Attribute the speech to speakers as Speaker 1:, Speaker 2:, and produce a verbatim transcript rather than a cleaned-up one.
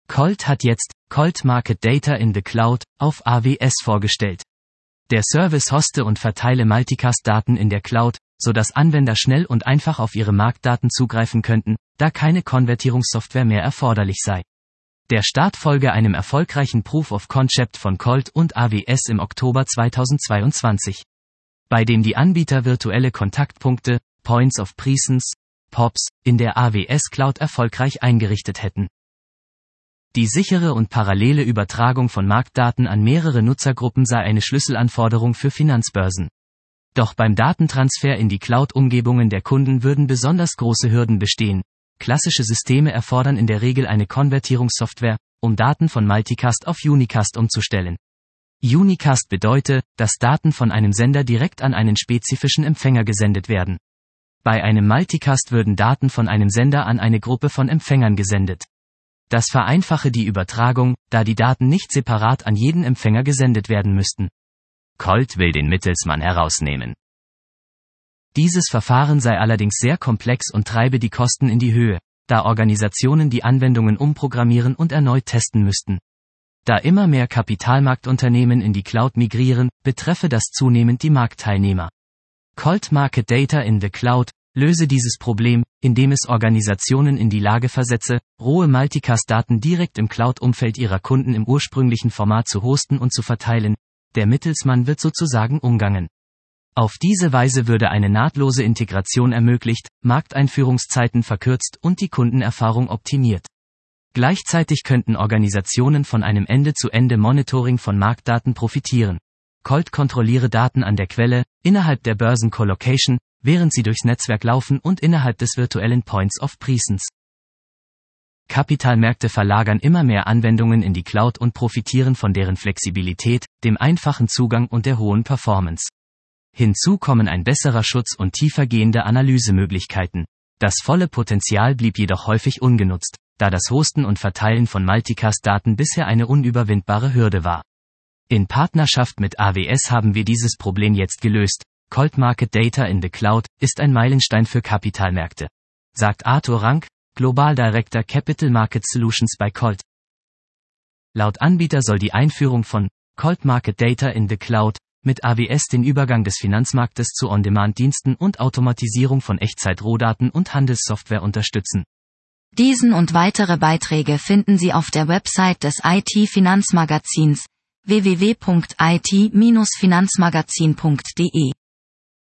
Speaker 1: Colt hat jetzt Colt Market Data in the Cloud auf A W S vorgestellt. Der Service hoste und verteile Multicast-Daten in der Cloud, sodass Anwender schnell und einfach auf ihre Marktdaten zugreifen könnten, da keine Konvertierungssoftware mehr erforderlich sei. Der Start folge einem erfolgreichen Proof of Concept von Colt und A W S im Oktober zweitausendzweiundzwanzig, bei dem die Anbieter virtuelle Kontaktpunkte, Points of Presence, P O Ps, in der A W S Cloud erfolgreich eingerichtet hätten. Die sichere und parallele Übertragung von Marktdaten an mehrere Nutzergruppen sei eine Schlüsselanforderung für Finanzbörsen. Doch beim Datentransfer in die Cloud-Umgebungen der Kunden würden besonders große Hürden bestehen. Klassische Systeme erfordern in der Regel eine Konvertierungssoftware, um Daten von Multicast auf Unicast umzustellen. Unicast bedeutet, dass Daten von einem Sender direkt an einen spezifischen Empfänger gesendet werden. Bei einem Multicast würden Daten von einem Sender an eine Gruppe von Empfängern gesendet. Das vereinfache die Übertragung, da die Daten nicht separat an jeden Empfänger gesendet werden müssten. Colt will den Mittelsmann herausnehmen. Dieses Verfahren sei allerdings sehr komplex und treibe die Kosten in die Höhe, da Organisationen die Anwendungen umprogrammieren und erneut testen müssten. Da immer mehr Kapitalmarktunternehmen in die Cloud migrieren, betreffe das zunehmend die Marktteilnehmer. Colt Market Data in the Cloud löse dieses Problem, indem es Organisationen in die Lage versetze, rohe Multicast-Daten direkt im Cloud-Umfeld ihrer Kunden im ursprünglichen Format zu hosten und zu verteilen. Der Mittelsmann wird sozusagen umgangen. Auf diese Weise würde eine nahtlose Integration ermöglicht, Markteinführungszeiten verkürzt und die Kundenerfahrung optimiert. Gleichzeitig könnten Organisationen von einem Ende-zu-Ende-Monitoring von Marktdaten profitieren. Colt kontrolliere Daten an der Quelle, innerhalb der Börsen-Colocation, während sie durchs Netzwerk laufen und innerhalb des virtuellen Points of Presence. Kapitalmärkte verlagern immer mehr Anwendungen in die Cloud und profitieren von deren Flexibilität, dem einfachen Zugang und der hohen Performance. Hinzu kommen ein besserer Schutz und tiefergehende Analysemöglichkeiten. Das volle Potenzial blieb jedoch häufig ungenutzt, da das Hosten und Verteilen von Multicast-Daten bisher eine unüberwindbare Hürde war. In Partnerschaft mit A W S haben wir dieses Problem jetzt gelöst. Colt Market Data in the Cloud ist ein Meilenstein für Kapitalmärkte, sagt Arthur Rank, Global Director Capital Market Solutions bei Colt. Laut Anbieter soll die Einführung von Colt Market Data in the Cloud mit A W S den Übergang des Finanzmarktes zu On-Demand-Diensten und Automatisierung von Echtzeit-Rohdaten und Handelssoftware unterstützen.
Speaker 2: Diesen und weitere Beiträge finden Sie auf der Website des I T-Finanzmagazins w w w punkt i t Bindestrich finanzmagazin punkt d e.